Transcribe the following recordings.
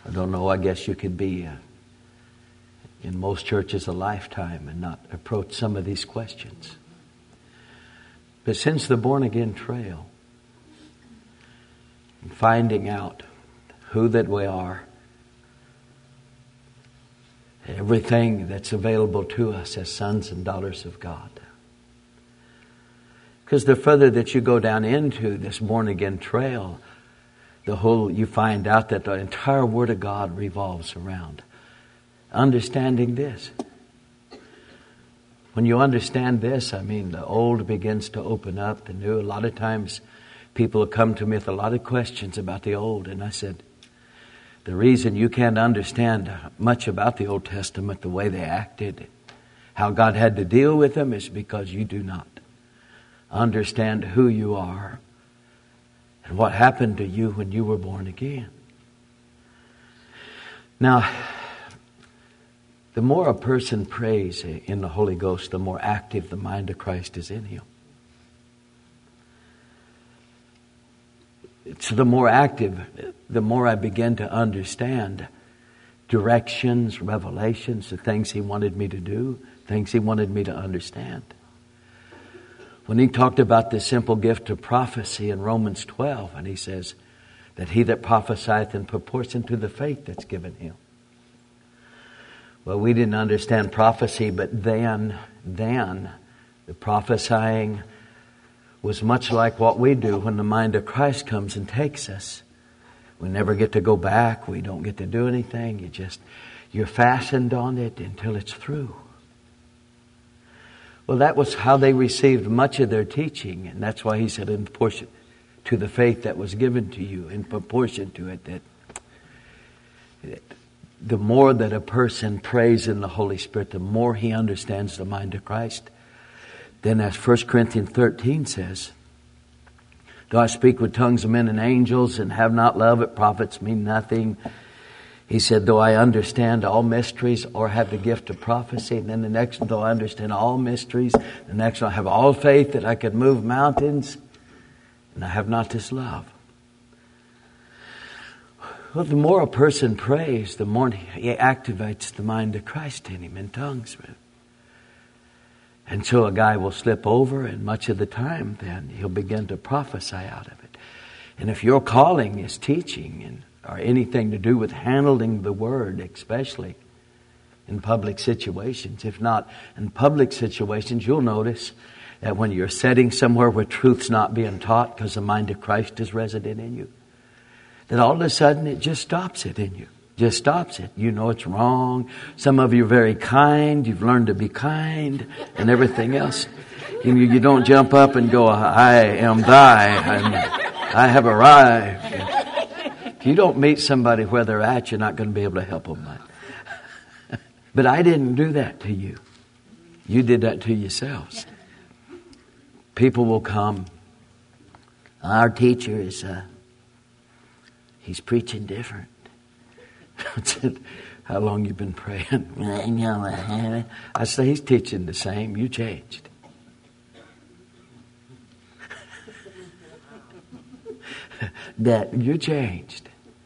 I don't know, I guess you could be in most churches a lifetime and not approach some of these questions. But since the born again trail, and finding out who that we are, everything that's available to us as sons and daughters of God. Because the further that you go down into this born again trail, you find out that the entire Word of God revolves around understanding this. When you understand this, the old begins to open up, the new. A lot of times people have come to me with a lot of questions about the old, and I said, the reason you can't understand much about the Old Testament, the way they acted, how God had to deal with them, is because you do not understand who you are and what happened to you when you were born again. Now, the more a person prays in the Holy Ghost, the more active the mind of Christ is in him. So the more active, the more I begin to understand directions, revelations, the things He wanted me to do, things He wanted me to understand. When He talked about the simple gift of prophecy in Romans 12, and He says that he that prophesieth in proportion to the faith that's given him. Well, we didn't understand prophecy, but then the prophesying was much like what we do when the mind of Christ comes and takes us. We never get to go back. We don't get to do anything. You're fastened on it until it's through. Well, that was how they received much of their teaching, and that's why He said, in proportion to the faith that was given to you, in proportion to it, that the more that a person prays in the Holy Spirit, the more he understands the mind of Christ. Then as 1 Corinthians 13 says, though I speak with tongues of men and angels and have not love, it profits me nothing. He said, though I understand all mysteries or have the gift of prophecy. And then the next one, though I understand all mysteries. The next one, I have all faith that I could move mountains. And I have not this love. Well, the more a person prays, the more he activates the mind of Christ in him in tongues. And so a guy will slip over, and much of the time then he'll begin to prophesy out of it. And if your calling is teaching or anything to do with handling the Word, especially in public situations, if not in public situations, you'll notice that when you're sitting somewhere where truth's not being taught because the mind of Christ is resident in you, that all of a sudden it just stops it in you. Just stops it. You know it's wrong. Some of you are very kind. You've learned to be kind and everything else. You don't jump up and go, I am thy, and I have arrived. If you don't meet somebody where they're at, you're not going to be able to help them. But I didn't do that to you. You did that to yourselves. People will come. Our teacher is... he's preaching different. I said, how long you been praying? I said, he's teaching the same. You changed. That you changed.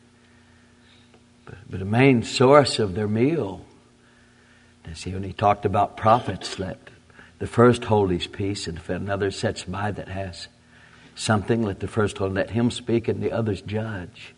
But the main source of their meal, you see, when he talked about prophets, let the first hold his peace, and if another sits by that has something, let the first hold, let him speak and the others judge.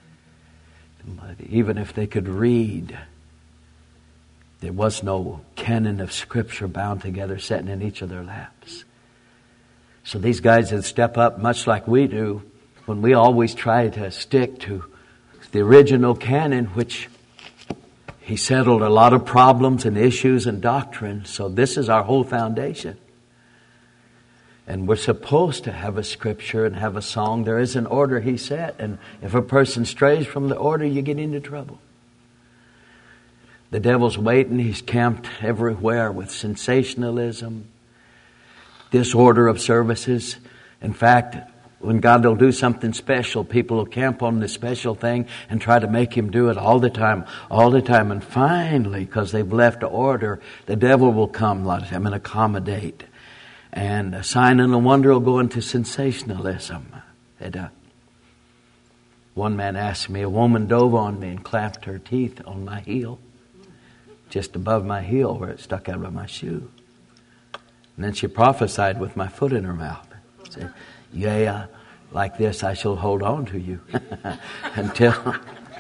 Even if they could read, there was no canon of Scripture bound together, sitting in each of their laps. So these guys would step up, much like we do, when we always try to stick to the original canon, which he settled a lot of problems and issues and doctrine. So this is our whole foundation. And we're supposed to have a scripture and have a song. There is an order he set. And if a person strays from the order, you get into trouble. The devil's waiting. He's camped everywhere with sensationalism, disorder of services. In fact, when God will do something special, people will camp on the special thing and try to make him do it all the time. And finally, because they've left order, the devil will come a lot of time and accommodate. And a sign and a wonder will go into sensationalism. One man asked me, a woman dove on me and clamped her teeth on my heel, just above my heel where it stuck out of my shoe. And then she prophesied with my foot in her mouth. Said, yeah, like this I shall hold on to you until...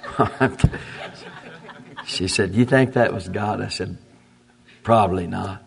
She said, you think that was God? I said, probably not.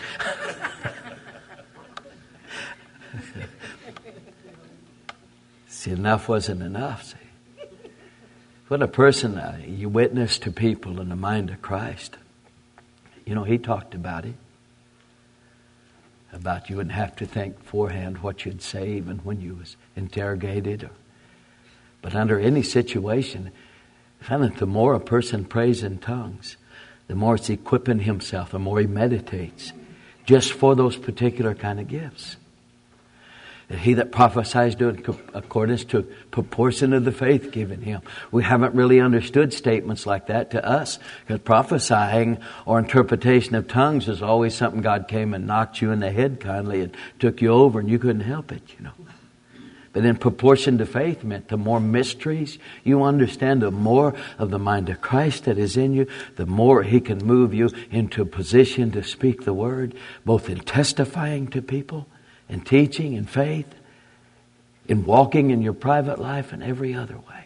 See, enough wasn't enough, see. When a person, you witness to people in the mind of Christ, you know, he talked about it. About you wouldn't have to think beforehand what you'd say even when you was interrogated. But under any situation, I find that the more a person prays in tongues, the more it's equipping himself, the more he meditates just for those particular kind of gifts. And he that prophesies do it according to proportion of the faith given him. We haven't really understood statements like that to us, because prophesying or interpretation of tongues is always something God came and knocked you in the head kindly and took you over and you couldn't help it, you know. But in proportion to faith meant the more mysteries you understand, the more of the mind of Christ that is in you, the more He can move you into a position to speak the word, both in testifying to people, in teaching, in faith, in walking in your private life, and every other way.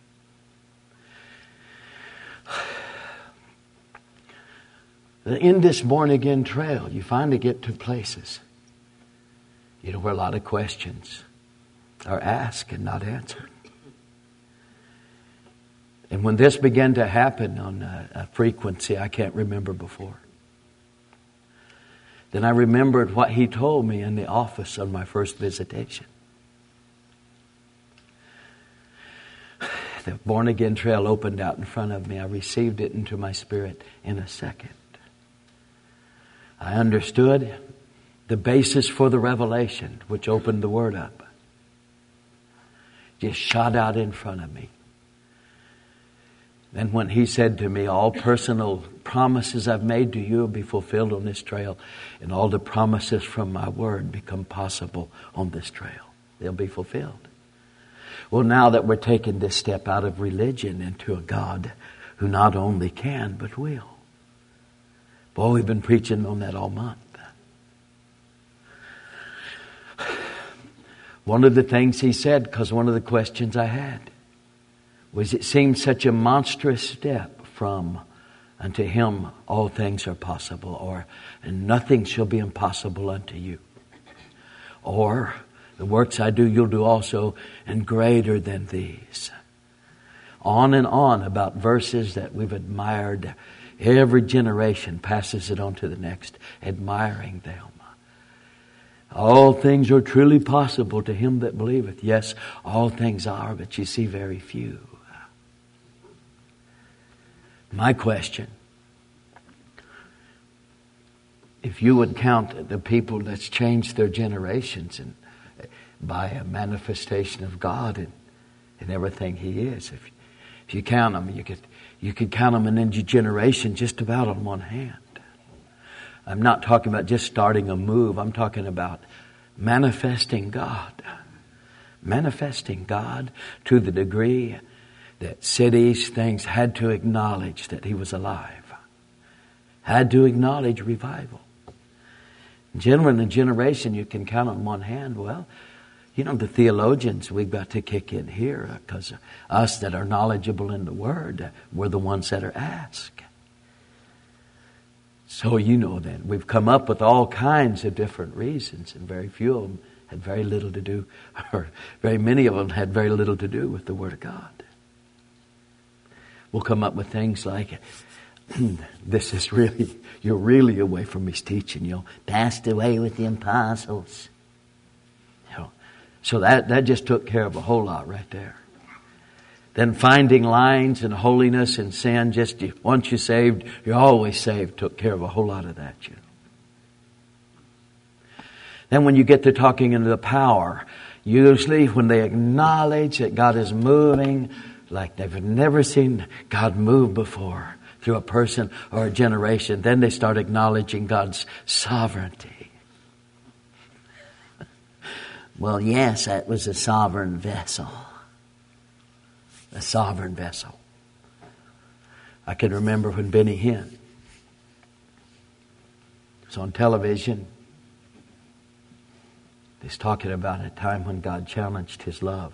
In this born-again trail, you finally get to places, you know, where a lot of questions are asked and not answered. And when this began to happen on a frequency I can't remember before, then I remembered what He told me in the office on my first visitation. The born-again trail opened out in front of me. I received it into my spirit in a second. I understood the basis for the revelation, which opened the Word up. Just shot out in front of me. Then when He said to me, all personal promises I've made to you will be fulfilled on this trail, and all the promises from my Word become possible on this trail. They'll be fulfilled. Well, now that we're taking this step out of religion into a God who not only can, but will. Boy, we've been preaching on that all month. One of the things He said, because one of the questions I had, was it seemed such a monstrous step from unto Him all things are possible, or and nothing shall be impossible unto you. Or the works I do you'll do also, and greater than these. On and on about verses that we've admired. Every generation passes it on to the next, admiring them. All things are truly possible to him that believeth. Yes, all things are, but you see very few. My question, if you would count the people that's changed their generations and by a manifestation of God and everything He is, if you count them, you could count them in your generation just about on one hand. I'm not talking about just starting a move. I'm talking about manifesting God. Manifesting God to the degree that cities, things had to acknowledge that He was alive. Had to acknowledge revival. Gentlemen, in a generation you can count on one hand. Well, you know, the theologians we've got to kick in here, because us that are knowledgeable in the Word, we're the ones that are asked. So you know that we've come up with all kinds of different reasons, and very few of them had very little to do, or very many of them had very little to do with the Word of God. We'll come up with things like, this is really, you're really away from His teaching, you know, passed away with the apostles. You know, so that just took care of a whole lot right there. Then finding lines in holiness and sin, just once you're saved, you're always saved, took care of a whole lot of that, you know. Then when you get to talking into the power, usually when they acknowledge that God is moving like they've never seen God move before through a person or a generation, then they start acknowledging God's sovereignty. Well, yes, that was a sovereign vessel. A sovereign vessel. I can remember when Benny Hinn was on television. He's talking about a time when God challenged his love.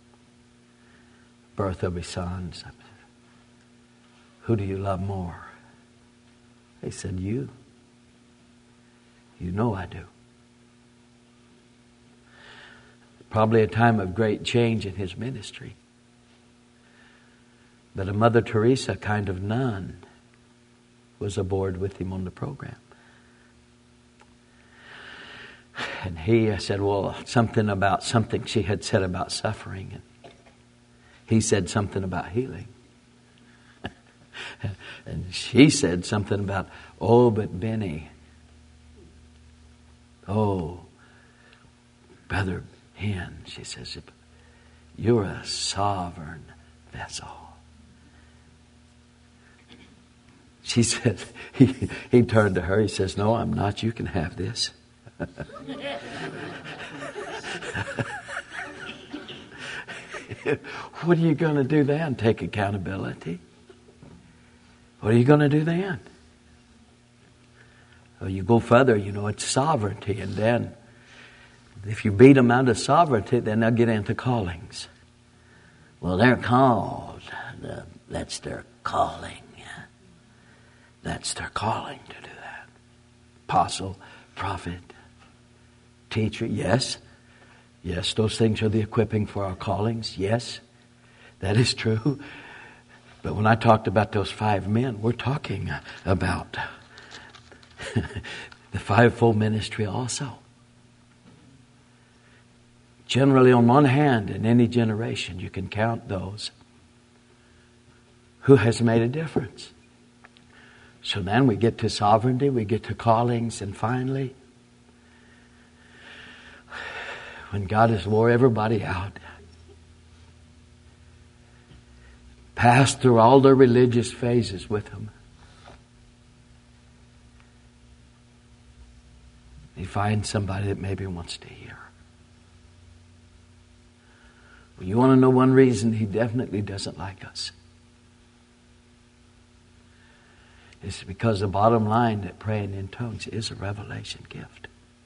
Birth of his sons. Who do you love more? He said, you. You know I do. Probably a time of great change in his ministry. But a Mother Teresa kind of nun was aboard with him on the program. And he said, well, something about something she had said about suffering. And he said something about healing. And she said something about, oh, but Benny. Oh, Brother Hinn, she says, you're a sovereign vessel. She said, he turned to her, he says, no, I'm not, you can have this. What are you going to do then? Take accountability? What are you going to do then? Well, you go further, it's sovereignty. And then, if you beat them out of sovereignty, then they'll get into callings. Well, they're called. That's their calling. That's their calling to do that. Apostle, prophet, teacher, yes. Yes, those things are the equipping for our callings. Yes, that is true. But when I talked about those 5 men, we're talking about the fivefold ministry also. Generally, on one hand, in any generation, you can count those who has made a difference. So then we get to sovereignty, we get to callings, and finally, when God has wore everybody out, passed through all their religious phases with them, he finds somebody that maybe wants to hear. Well, you want to know one reason he definitely doesn't like us? It's because the bottom line that praying in tongues is a revelation gift.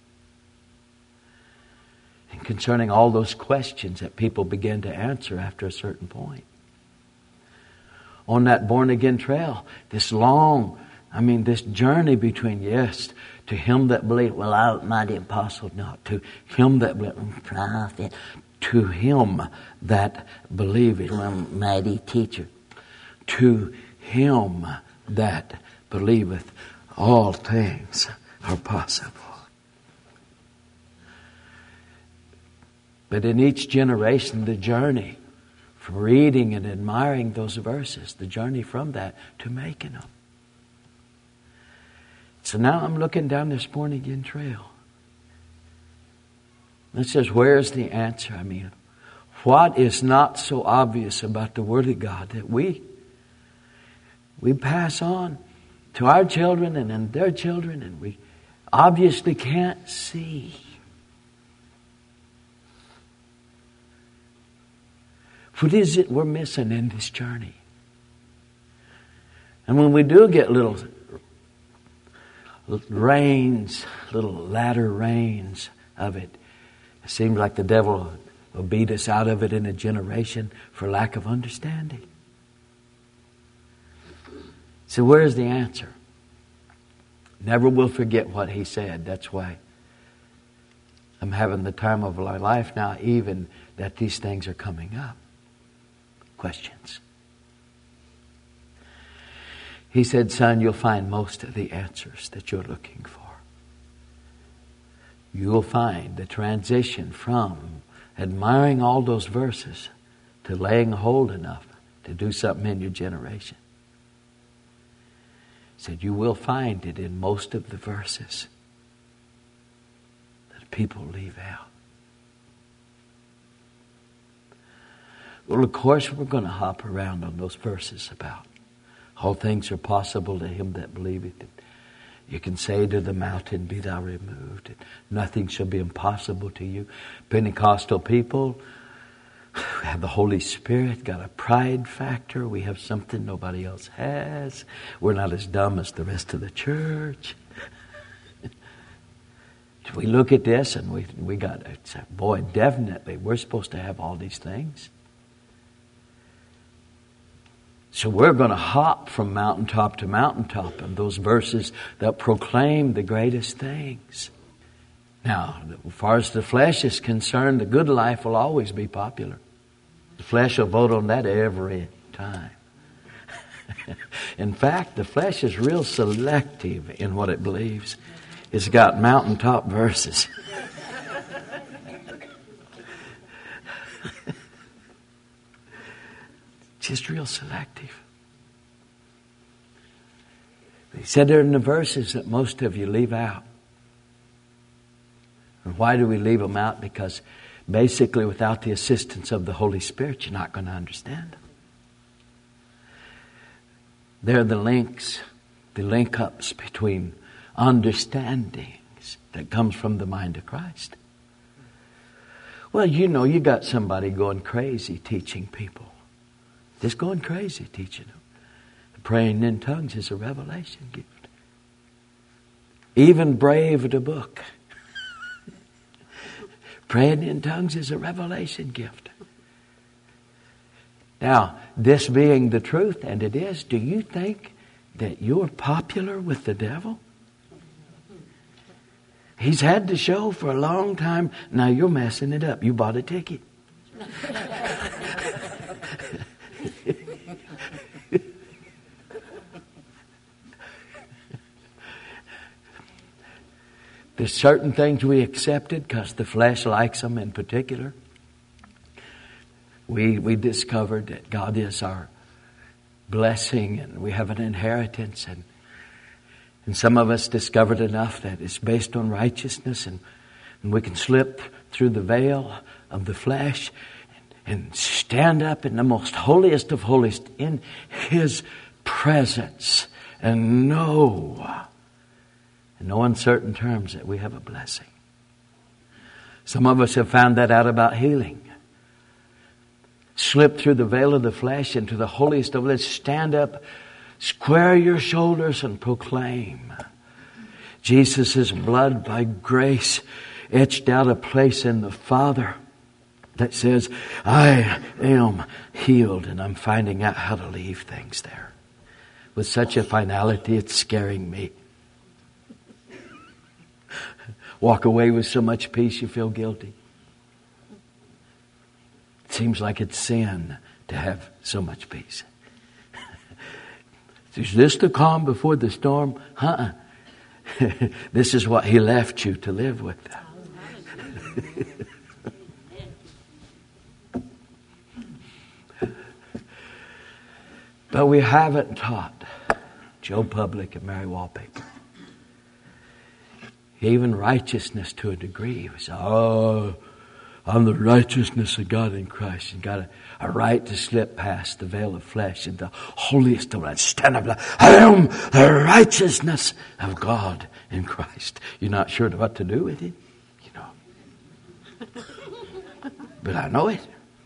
And concerning all those questions that people begin to answer after a certain point. On that born again trail, this journey between yes, to him that believed, well, I mighty apostle, not to him that believed, prophet, to him that believed, mighty teacher, to him that believeth, all things are possible. But in each generation, the journey from reading and admiring those verses, the journey from that to making them. So now I'm looking down this born again trail. It says, where's the answer? What is not so obvious about the Word of God that we pass on to our children and then their children, and we obviously can't see? What is it we're missing in this journey? And when we do get little rains, little latter rains of it, it seems like the devil will beat us out of it in a generation for lack of understanding. So where's the answer? Never will forget what he said. That's why I'm having the time of my life now, even that these things are coming up. Questions. He said, son, you'll find most of the answers that you're looking for. You will find the transition from admiring all those verses to laying hold enough to do something in your generation. He said, you will find it in most of the verses that people leave out. Well, of course, we're going to hop around on those verses about all things are possible to him that believeth. You can say to the mountain, be thou removed. And nothing shall be impossible to you. Pentecostal people, We have the Holy Spirit, got a pride factor. We have something nobody else has. We're not as dumb as the rest of the church. We look at this and we got, boy, definitely, we're supposed to have all these things. So we're going to hop from mountaintop to mountaintop in those verses that proclaim the greatest things. Now, as far as the flesh is concerned, the good life will always be popular. The flesh will vote on that every time. In fact, the flesh is real selective in what it believes. It's got mountaintop verses. Just real selective. He said there in the verses that most of you leave out. And why do we leave them out? Because basically without the assistance of the Holy Spirit, you're not going to understand them. They're the links, the link-ups between understandings that comes from the mind of Christ. Well, you know, you got somebody going crazy teaching people. Just going crazy teaching them. Praying in tongues is a revelation gift. Even braved a book. Praying in tongues is a revelation gift. Now, this being the truth, and it is, do you think that you're popular with the devil? He's had the show for a long time. Now you're messing it up. You bought a ticket. There's certain things we accepted because the flesh likes them in particular. We discovered that God is our blessing and we have an inheritance, and some of us discovered enough that it's based on righteousness, and we can slip through the veil of the flesh and stand up in the most holiest of holies in His presence and know in no uncertain terms that we have a blessing. Some of us have found that out about healing. Slip through the veil of the flesh into the holiest of holies. Stand up, square your shoulders and proclaim. Jesus' blood by grace etched out a place in the Father that says, I am healed, and I'm finding out how to leave things there. With such a finality, it's scaring me. Walk away with so much peace you feel guilty. It seems like it's sin to have so much peace. Is this the calm before the storm? This is what He left you to live with. But we haven't taught Joe Public and Mary Wallpaper. Even righteousness to a degree. We say, I'm the righteousness of God in Christ. You got a right to slip past the veil of flesh and the holiest of life. Stand up like, I am the righteousness of God in Christ. You're not sure what to do with it, you know. But I know it.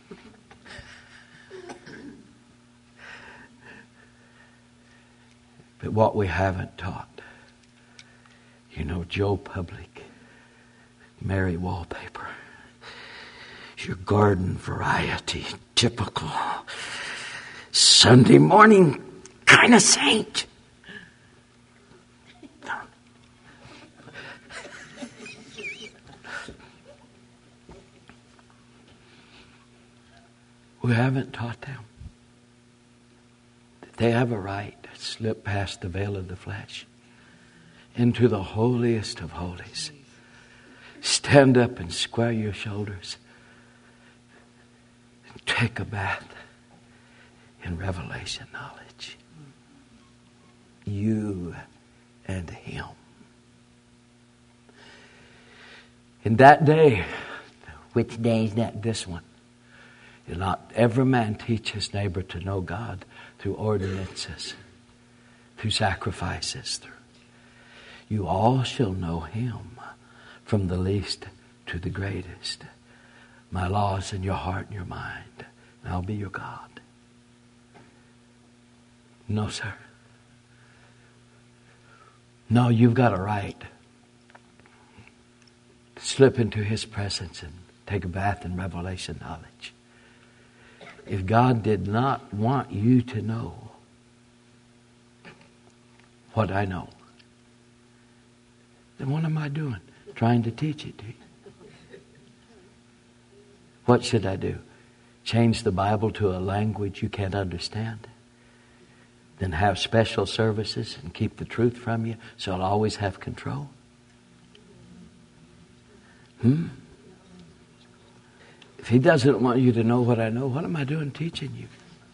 But what we haven't taught, you know, Joe Public, Mary Wallpaper, your garden variety, typical Sunday morning kind of saint. We haven't taught them that they have a right to slip past the veil of the flesh into the holiest of holies. Stand up and square your shoulders. And take a bath in revelation knowledge. You and Him. In that day, which day is that? This one. Not every man teach his neighbor to know God through ordinances, through sacrifices. You all shall know Him, from the least to the greatest. my laws in your heart and your mind, and I'll be your God. No, sir. No, you've got a right to slip into His presence and take a bath in revelation knowledge. If God did not want you to know what I know, then what am I doing? Trying to teach it to you. What should I do? Change the Bible to a language you can't understand? Then have special services and keep the truth from you so I'll always have control? If He doesn't want you to know what I know, what am I doing teaching you?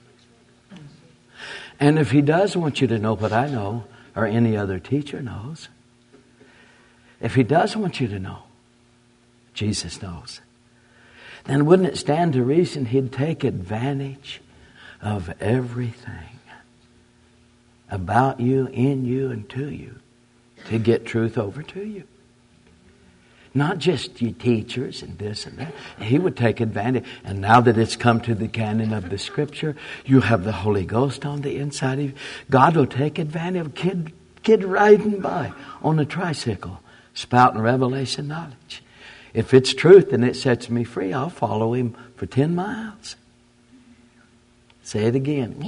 And if He does want you to know what I know, or any other teacher knows, if He does want you to know, Jesus knows, then wouldn't it stand to reason He'd take advantage of everything about you, in you, and to you to get truth over to you? Not just you teachers and this and that. He would take advantage. And now that it's come to the canon of the Scripture, you have the Holy Ghost on the inside of you. God will take advantage of a kid riding by on a tricycle, spouting revelation knowledge. If it's truth and it sets me free, I'll follow him for 10 miles. Say it again.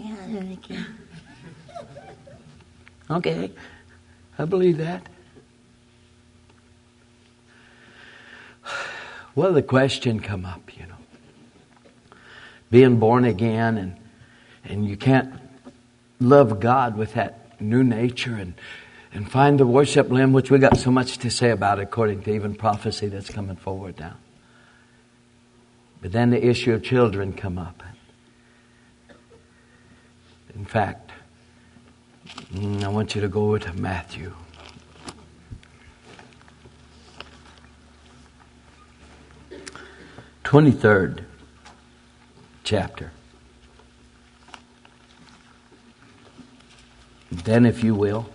Okay, I believe that. Well, the question come up, being born again, and you can't love God with that new nature and find the worship limb, which we got so much to say about according to even prophecy that's coming forward now. But then the issue of children come up. In fact, I want you to go to Matthew. The 23rd chapter. Then, if you will,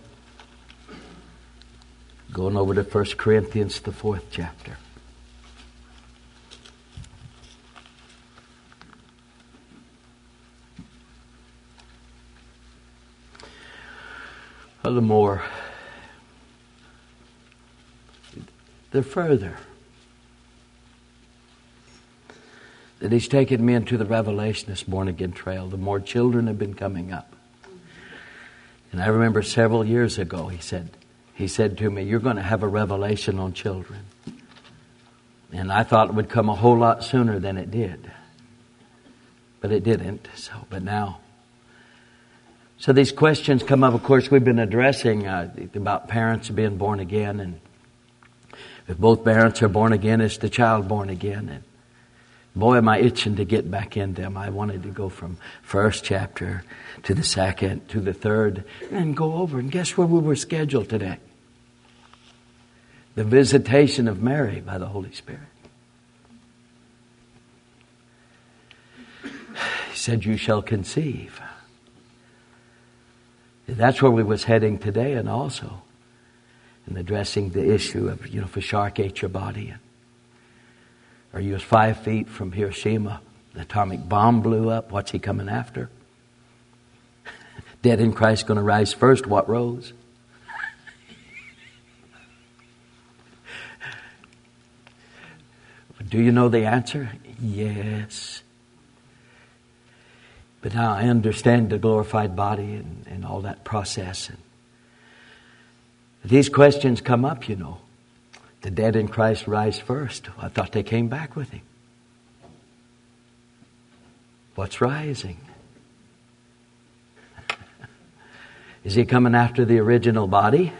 going over to 1 Corinthians, the 4th chapter. Furthermore, the further that He's taken me into the revelation, this born-again trail, the more children have been coming up. And I remember several years ago, He said to me, you're going to have a revelation on children. And I thought it would come a whole lot sooner than it did. But it didn't. But now. So these questions come up. Of course, we've been addressing about parents being born again. And if both parents are born again, is the child born again? And boy, am I itching to get back in them. I wanted to go from first chapter to the second to the third and go over. And guess where we were scheduled today? The visitation of Mary by the Holy Spirit. He said, you shall conceive. That's where we was heading today, and also in addressing the issue of, if a shark ate your body, or you was 5 feet from Hiroshima, the atomic bomb blew up, what's He coming after? Dead in Christ going to rise first, what rose? Do you know the answer? Yes. But now I understand the glorified body and all that process. And these questions come up, The dead in Christ rise first. I thought they came back with Him. What's rising? Is He coming after the original body?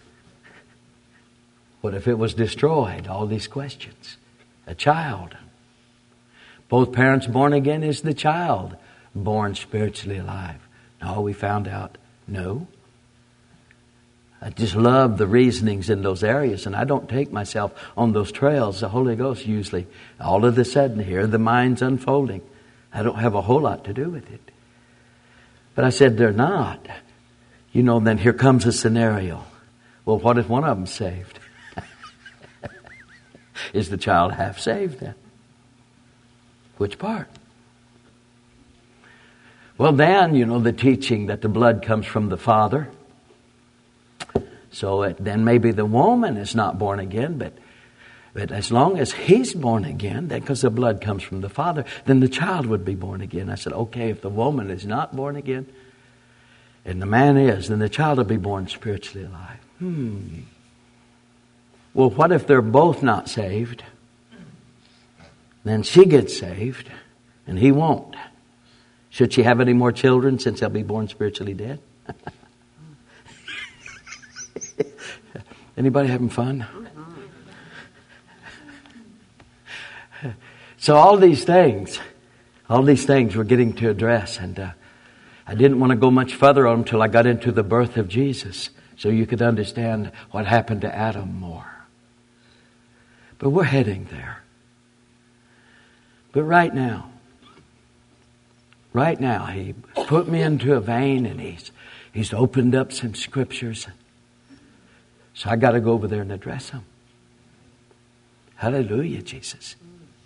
What if it was destroyed? All these questions. A child. Both parents born again, is the child born spiritually alive? No, we found out, no. I just love the reasonings in those areas, and I don't take myself on those trails. The Holy Ghost usually, all of a sudden here, the mind's unfolding. I don't have a whole lot to do with it. But I said, they're not. Then here comes a scenario. Well, what if one of them's saved? Is the child half saved then? Which part? Well, then, the teaching that the blood comes from the Father. So then maybe the woman is not born again, but as long as he's born again, then because the blood comes from the Father, then the child would be born again. I said, okay, if the woman is not born again, and the man is, then the child will be born spiritually alive. Well, what if they're both not saved? Then she gets saved, and he won't. Should she have any more children since they'll be born spiritually dead? Anybody having fun? So all these things we're getting to address. And I didn't want to go much further on them until I got into the birth of Jesus, so you could understand what happened to Adam more. But we're heading there. But right now, he put me into a vein, and he's opened up some scriptures. So I got to go over there and address them. Hallelujah, Jesus.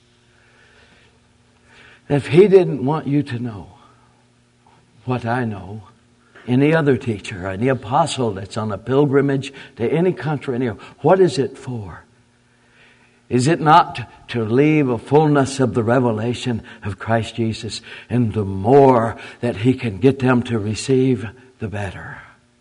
If he didn't want you to know what I know, any other teacher, any apostle that's on a pilgrimage to any country, what is it for? Is it not to leave a fullness of the revelation of Christ Jesus? And the more that he can get them to receive, the better.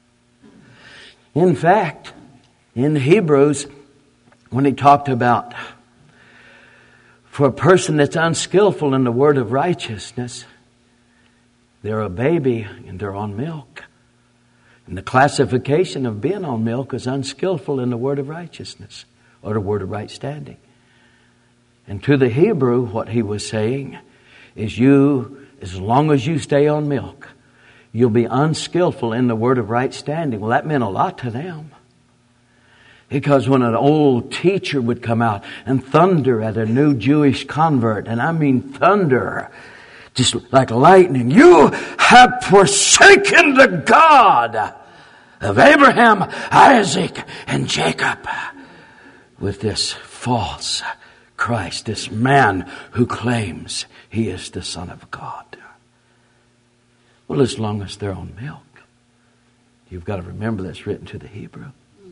In fact, in Hebrews, when he talked about for a person that's unskillful in the word of righteousness, they're a baby and they're on milk. And the classification of being on milk is unskillful in the word of righteousness, or the word of right standing. And to the Hebrew, what he was saying is as long as you stay on milk, you'll be unskillful in the word of right standing. Well, that meant a lot to them. Because when an old teacher would come out and thunder at a new Jewish convert, and I mean thunder, just like lightning, you have forsaken the God of Abraham, Isaac, and Jacob, with this false Christ, this man who claims he is the Son of God. Well, as long as they're on milk, you've got to remember that's written to the Hebrew.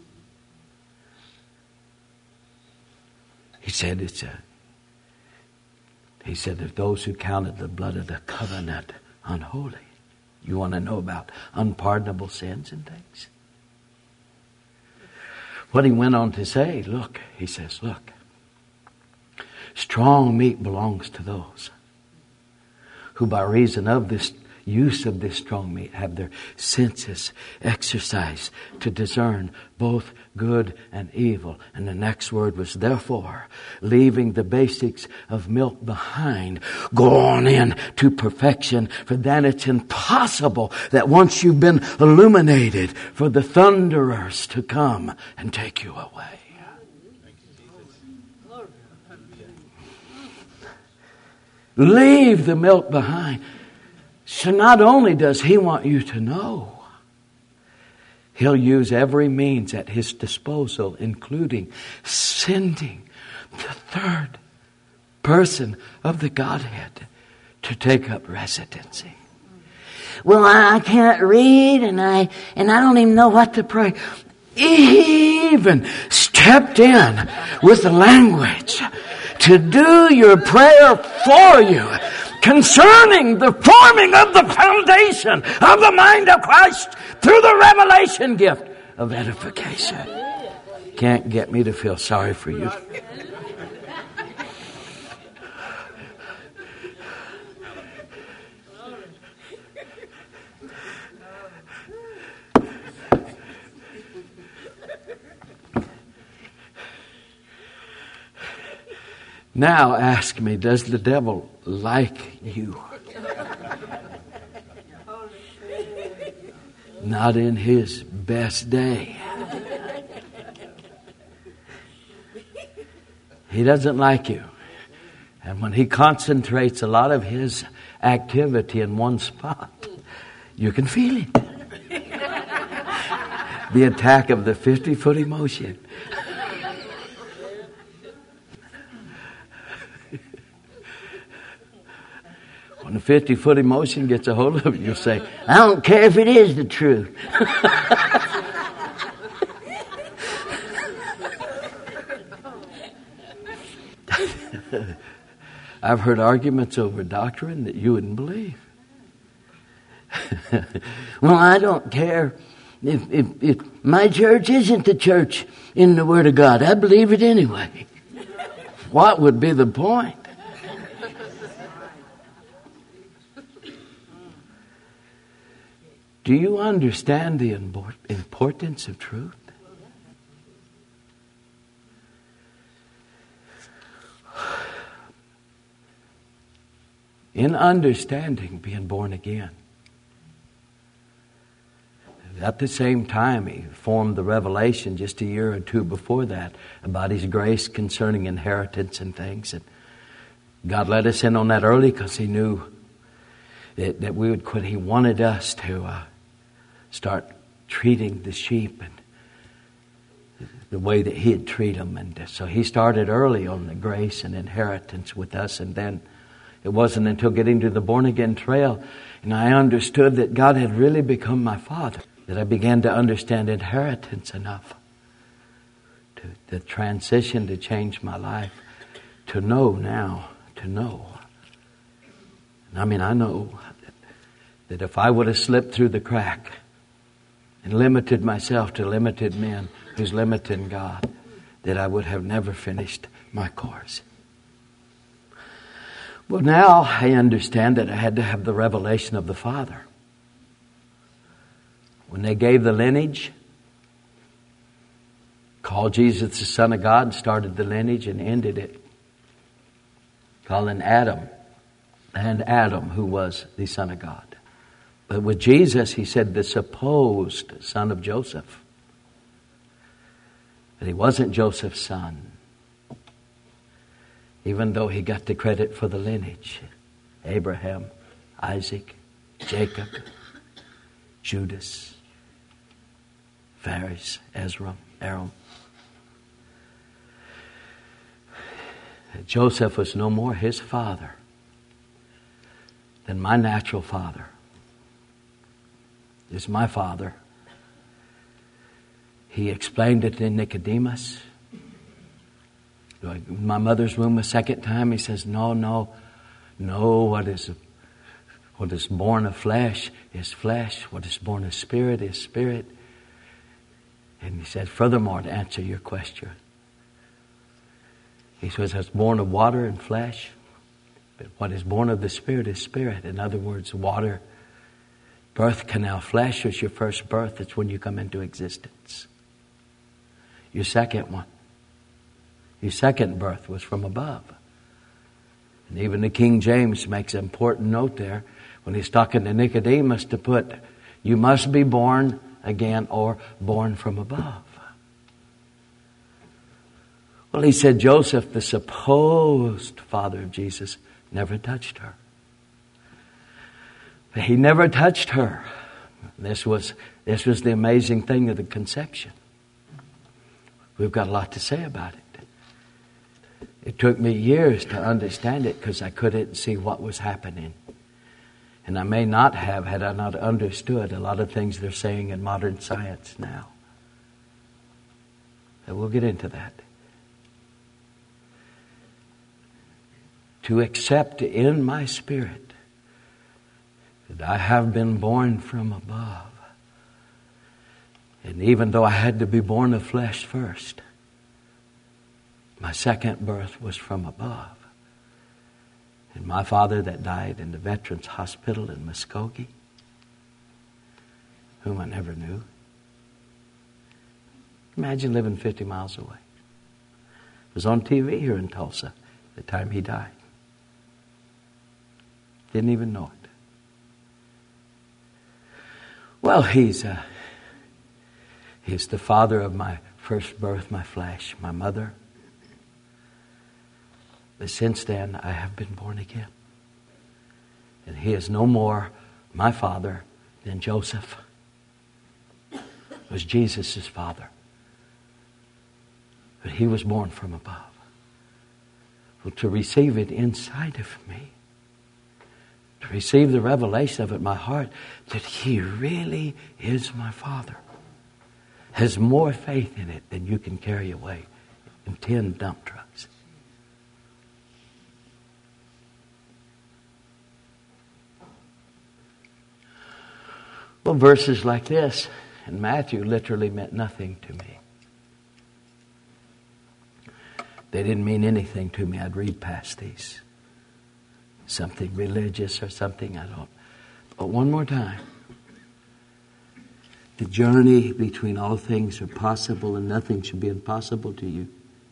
He said that those who counted the blood of the covenant unholy. You want to know about unpardonable sins and things? What he went on to say, look, strong meat belongs to those who by reason of this use of this strong meat have their senses exercised to discern both good and evil. And the next word was therefore, leaving the basics of milk behind, go on in to perfection, for then it's impossible that once you've been illuminated for the thunderers to come and take you away. Leave the milk behind. So not only does he want you to know, he'll use every means at his disposal, including sending the third person of the Godhead to take up residency. Well, I can't read and I don't even know what to pray. He even stepped in with the language to do your prayer for you concerning the forming of the foundation of the mind of Christ through the revelation gift of edification. Can't get me to feel sorry for you. Now ask me, does the devil like you? Not in his best day. He doesn't like you. And when he concentrates a lot of his activity in one spot, you can feel it. The attack of the 50-foot emotion. a 50-foot emotion gets a hold of you, you'll say, I don't care if it is the truth. I've heard arguments over doctrine that you wouldn't believe. Well, I don't care if my church isn't the church in the Word of God. I believe it anyway. What would be the point? Do you understand the importance of truth? In understanding being born again. At the same time, he formed the revelation just a year or two before that about His grace concerning inheritance and things. And God let us in on that early because He knew that we would quit. He wanted us to start treating the sheep and the way that He'd treat them. And so He started early on the grace and inheritance with us, and then it wasn't until getting to the born-again trail and I understood that God had really become my Father that I began to understand inheritance enough to transition, to change my life, to know now, to know. I mean, I know that if I would have slipped through the crack and limited myself to limited men who's limiting God, that I would have never finished my course. Well, now I understand that I had to have the revelation of the Father. When they gave the lineage, called Jesus the Son of God, started the lineage and ended it, calling Adam, and Adam, who was the Son of God. But with Jesus, He said the supposed son of Joseph. But He wasn't Joseph's son, even though he got the credit for the lineage. Abraham, Isaac, Jacob, Judas, Phares, Ezra, Aaron. Joseph was no more his father than my natural father is my father. He explained it to Nicodemus. My mother's womb a second time, he says, no, what is born of flesh is flesh. What is born of spirit is spirit. And he said, furthermore, to answer your question, he says, it's born of water and flesh, but what is born of the Spirit is spirit. In other words, water, birth canal, flesh is your first birth. It's when you come into existence. Your second one, your second birth was from above. And even the King James makes an important note there when he's talking to Nicodemus to put, you must be born again or born from above. Well, he said Joseph, the supposed father of Jesus, never touched her. He never touched her. This was the amazing thing of the conception. We've got a lot to say about it. It took me years to understand it because I couldn't see what was happening. And I may not have had I not understood a lot of things they're saying in modern science now. But we'll get into that. To accept in my spirit that I have been born from above. And even though I had to be born of flesh first, my second birth was from above. And my father that died in the Veterans Hospital in Muskogee, whom I never knew. Imagine living 50 miles away. It was on TV here in Tulsa the time he died. Didn't even know it. Well, he's the father of my first birth, my flesh, my mother. But since then, I have been born again. And he is no more my father than Joseph was Jesus' father. But he was born from above. Well, to receive it inside of me, to receive the revelation of it in my heart that He really is my Father, has more faith in it than you can carry away in 10 dump trucks. Well, verses like this in Matthew literally meant nothing to me. They didn't mean anything to me. I'd read past these. Something religious or something, I don't. But one more time. The journey between all things are possible and nothing should be impossible to you.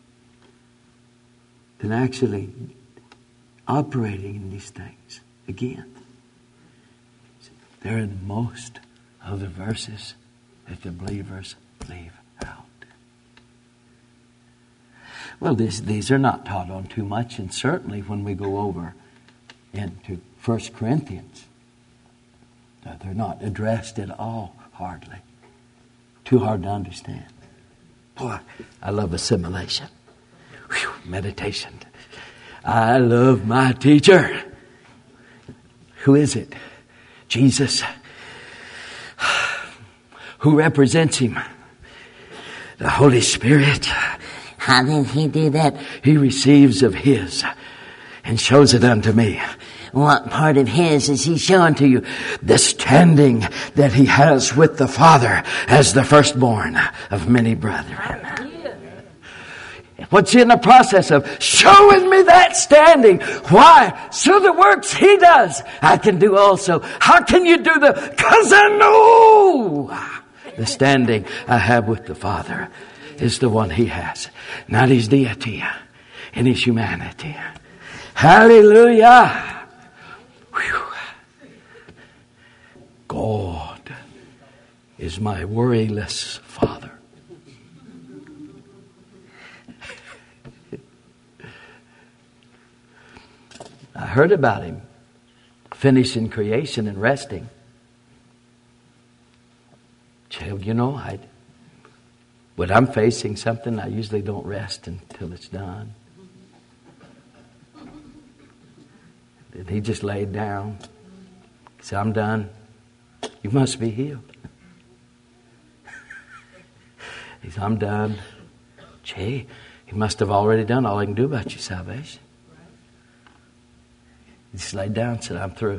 And actually operating in these things, again, they're in most of the verses that the believers leave out. Well, these are not taught on too much, and certainly when we go over into 1 Corinthians, they're not addressed at all, hardly. Too hard to understand. Boy, I love assimilation. Whew, meditation. I love my teacher. Who is it? Jesus. Who represents Him? The Holy Spirit. How did He do that? He receives of His and shows it unto me. What part of His is He showing to you? The standing that He has with the Father as the firstborn of many brethren. What's in the process of showing me that standing? Why? So the works He does, I can do also. How can you do because I know the standing I have with the Father is the one He has. Not His deity and His humanity. Hallelujah. Whew. God is my worryless Father. I heard about Him finishing creation and resting. You know, when I'm facing something, I usually don't rest until it's done. And He just laid down. He said, I'm done. You must be healed. He said, I'm done. Gee, He must have already done all He can do about your salvation. He just laid down and said, I'm through.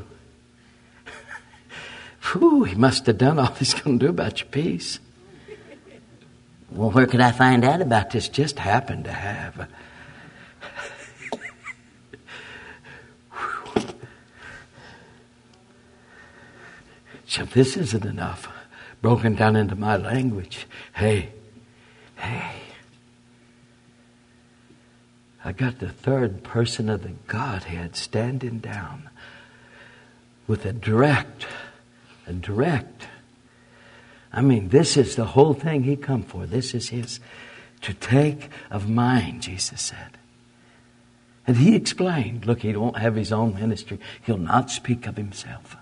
Whew, He must have done all He's going to do about your peace. Well, where could I find out about this? Just happened to have. So this isn't enough. Broken down into my language. Hey. I got the third person of the Godhead standing down with a direct. I mean, this is the whole thing He come for. This is His. To take of mine, Jesus said. And He explained, look, He don't have His own ministry. He'll not speak of Himself.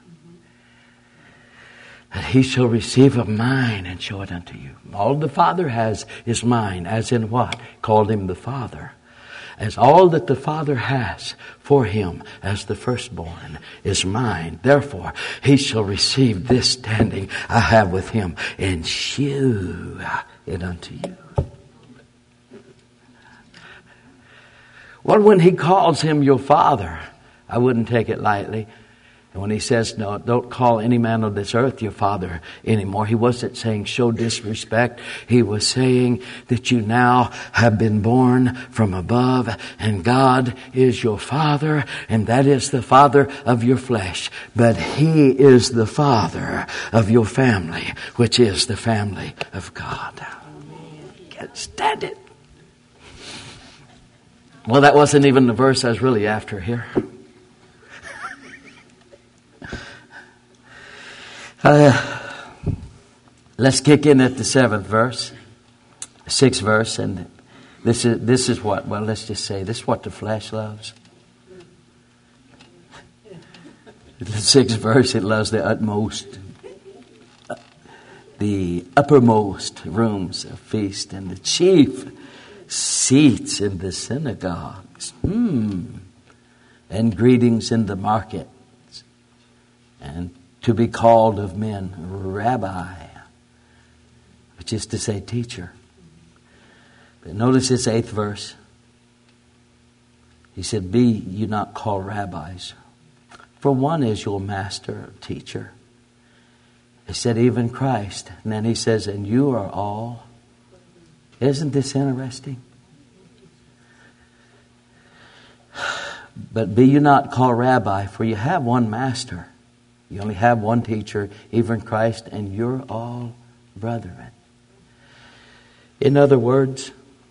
That He shall receive of mine and show it unto you. All the Father has is mine, as in what? Called Him the Father. As all that the Father has for Him as the firstborn is mine. Therefore, He shall receive this standing I have with Him and shew it unto you. Well, when He calls Him your Father, I wouldn't take it lightly. And when He says, no, don't call any man on this earth your father anymore, He wasn't saying show disrespect. He was saying that you now have been born from above and God is your Father and that is the Father of your flesh. But He is the Father of your family, which is the family of God. Can't stand it. Well, that wasn't even the verse I was really after here. Let's kick in at the 7th verse, 6th verse, and this is what, well, let's just say, this is what the flesh loves. The 6th verse, it loves the utmost, the uppermost rooms of feast and the chief seats in the synagogues, and greetings in the market and to be called of men Rabbi, which is to say teacher. But notice this 8th verse. He said, be you not called rabbis, for one is your master, teacher. He said, even Christ. And then he says, and you are all. Isn't this interesting? But be you not called rabbi, for you have one master. You only have one teacher, even Christ, and you're all brethren. In other words,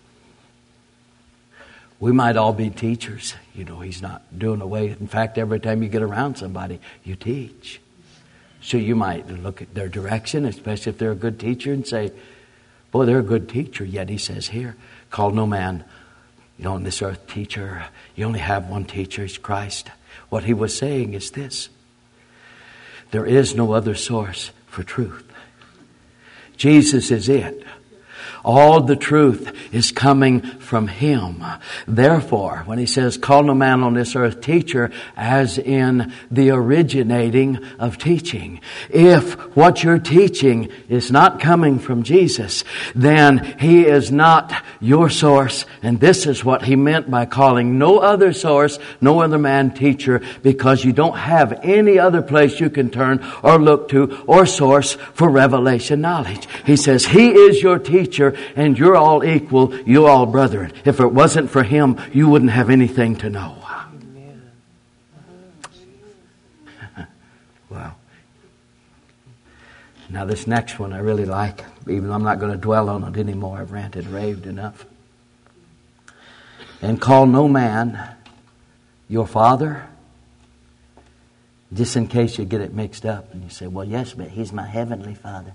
we might all be teachers. You know, he's not doing away. In fact, every time you get around somebody, you teach. So you might look at their direction, especially if they're a good teacher, and say, boy, they're a good teacher. Yet he says here, call no man, on this earth teacher. You only have one teacher, he's Christ. What he was saying is this. There is no other source for truth. Jesus is it. All the truth is coming from Him. Therefore, when He says, call no man on this earth teacher, as in the originating of teaching. If what you're teaching is not coming from Jesus, then He is not your source. And this is what He meant by calling no other source, no other man teacher, because you don't have any other place you can turn or look to or source for revelation knowledge. He says, He is your teacher, and you're all equal, you're all brethren. If it wasn't for Him, you wouldn't have anything to know. Wow. Now this next one I really like, even though I'm not going to dwell on it anymore. I've ranted, raved enough. And call no man your father, just in case you get it mixed up. And you say, well, yes, but He's my heavenly Father.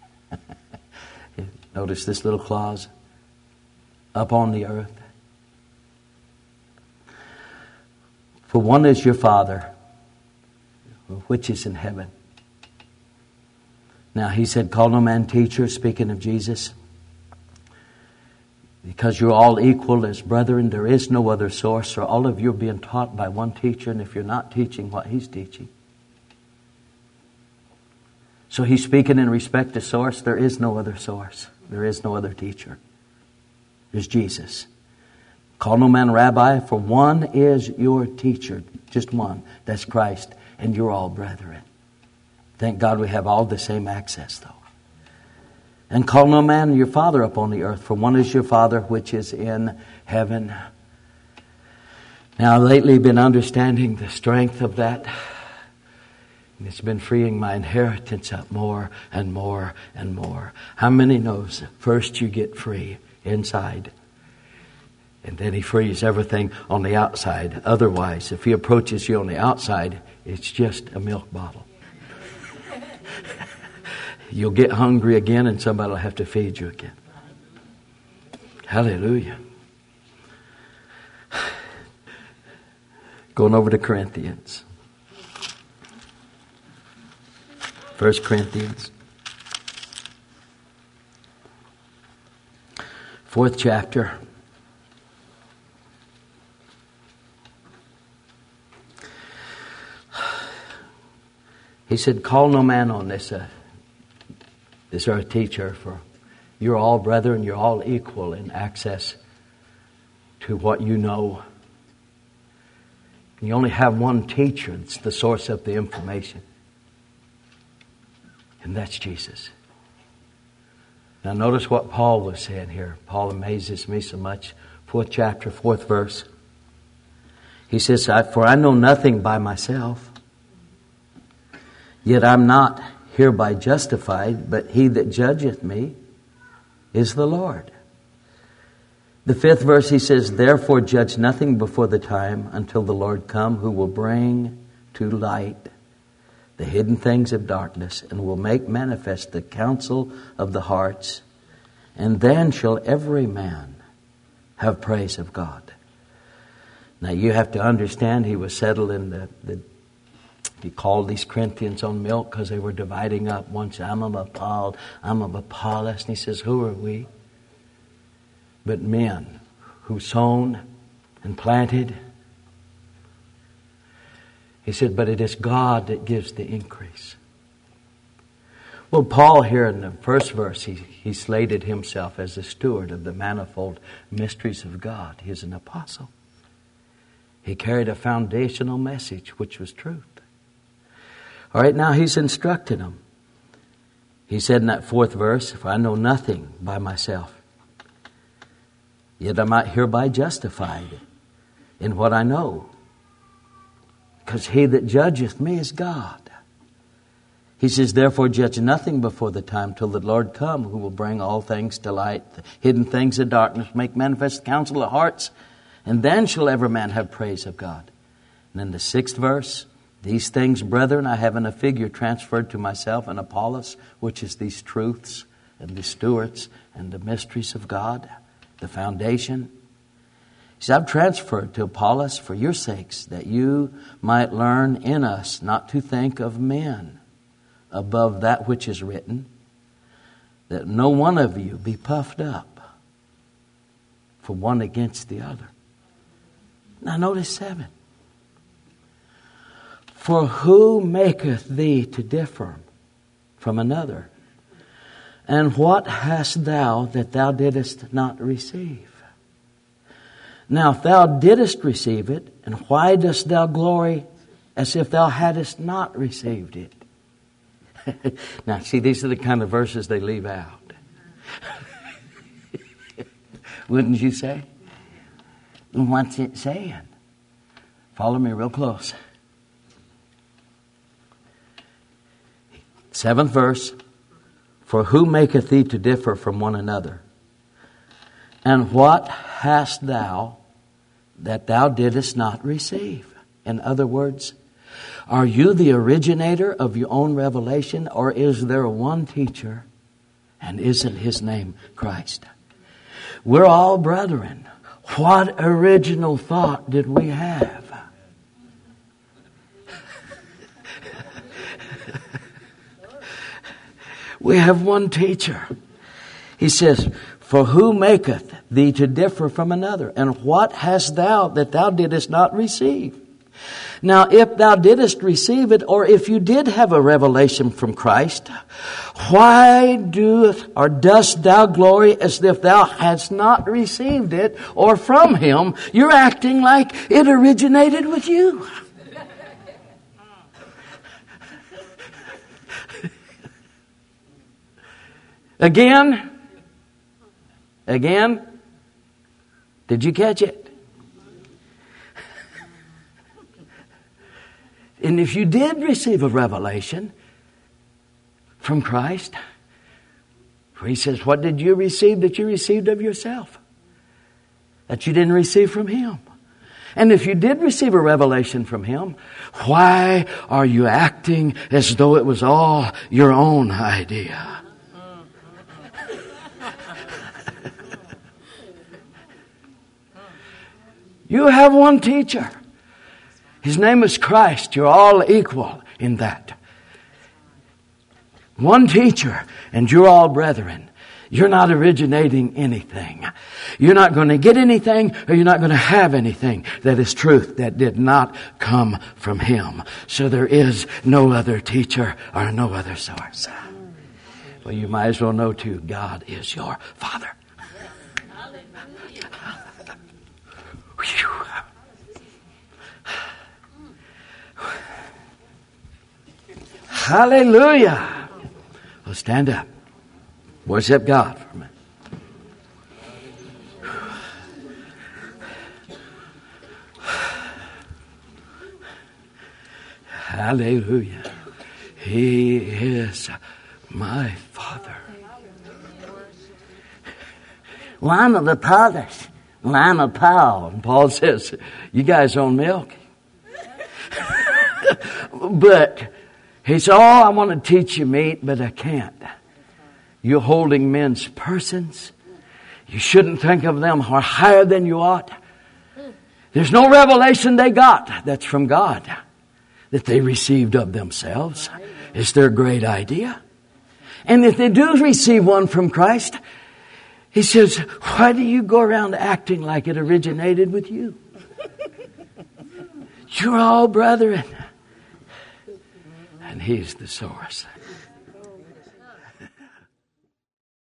Notice this little clause, up on the earth. For one is your Father, which is in heaven. Now He said, call no man teacher, speaking of Jesus. Because you're all equal as brethren, there is no other source. So all of you are being taught by one teacher, and if you're not teaching what He's teaching. So He's speaking in respect to source. There is no other source. There is no other teacher. There's Jesus. Call no man rabbi, for one is your teacher. Just one. That's Christ. And you're all brethren. Thank God we have all the same access, though. And call no man your father upon the earth, for one is your Father which is in heaven. Now, lately I've been understanding the strength of that. And it's been freeing my inheritance up more and more and more. How many knows first you get free inside, and then He frees everything on the outside. Otherwise, if He approaches you on the outside, it's just a milk bottle. You'll get hungry again, and somebody will have to feed you again. Hallelujah. Going over to Corinthians. 1 Corinthians. 4th chapter. He said, call no man on this earth teacher, for you're all brethren, you're all equal in access to what you know. You only have one teacher that's the source of the information. And that's Jesus. Now notice what Paul was saying here. Paul amazes me so much. 4th chapter, 4th verse. He says, for I know nothing by myself, yet I'm not hereby justified, but He that judgeth me is the Lord. The 5th verse, he says, therefore judge nothing before the time until the Lord come, who will bring to light the hidden things of darkness, and will make manifest the counsel of the hearts. And then shall every man have praise of God. Now you have to understand, he was settled in he called these Corinthians on milk because they were dividing up. One said, I'm of Paul, I'm of Apollos. And he says, who are we? But men who sown and planted He said, but it is God that gives the increase. Well, Paul here in the first verse, he slated himself as a steward of the manifold mysteries of God. He is an apostle. He carried a foundational message, which was truth. All right, now he's instructing them. He said in that fourth verse, if I know nothing by myself, yet I might hereby justified in what I know. Because he that judgeth me is God. He says, therefore judge nothing before the time till the Lord come, who will bring all things to light, the hidden things of darkness, make manifest the counsel of hearts, and then shall every man have praise of God. And then the sixth verse, these things, brethren, I have in a figure transferred to myself and Apollos, which is these truths and the stewards and the mysteries of God, the foundation. He said, I've transferred to Apollos for your sakes, that you might learn in us not to think of men above that which is written, that no one of you be puffed up for one against the other. Now notice 7. For who maketh thee to differ from another? And what hast thou that thou didst not receive? Now if thou didst receive it, and why dost thou glory as if thou hadst not received it? Now see, these are the kind of verses they leave out. Wouldn't you say? What's it saying? Follow me real close. 7th verse. For who maketh thee to differ from one another? And what hast thou that thou didst not receive? In other words, are you the originator of your own revelation, or is there one teacher, and isn't his name Christ? We're all brethren. What original thought did we have? We have one teacher. He says, for who maketh thee to differ from another? And what hast thou that thou didst not receive? Now, if thou didst receive it, or if you did have a revelation from Christ, why dost thou glory as if thou hadst not received it, or from him? You're acting like it originated with you. Again? Did you catch it? And if you did receive a revelation from Christ, where he says, what did you receive that you received of yourself? That you didn't receive from him. And if you did receive a revelation from him, why are you acting as though it was all your own idea? You have one teacher. His name is Christ. You're all equal in that. One teacher, and you're all brethren. You're not originating anything. You're not going to get anything, or you're not going to have anything that is truth that did not come from him. So there is no other teacher or no other source. Well, you might as well know too, God is your Father. Hallelujah. Well, stand up. Worship God for a minute. Hallelujah. He is my Father. Well, I'm of the Fathers. Well, I'm a Paul. And Paul says, you guys own milk. But he said, I want to teach you meat, but I can't. You're holding men's persons. You shouldn't think of them higher than you ought. There's no revelation they got that's from God that they received of themselves. It's their great idea. And if they do receive one from Christ, he says, why do you go around acting like it originated with you? You're all brethren. And He's the source.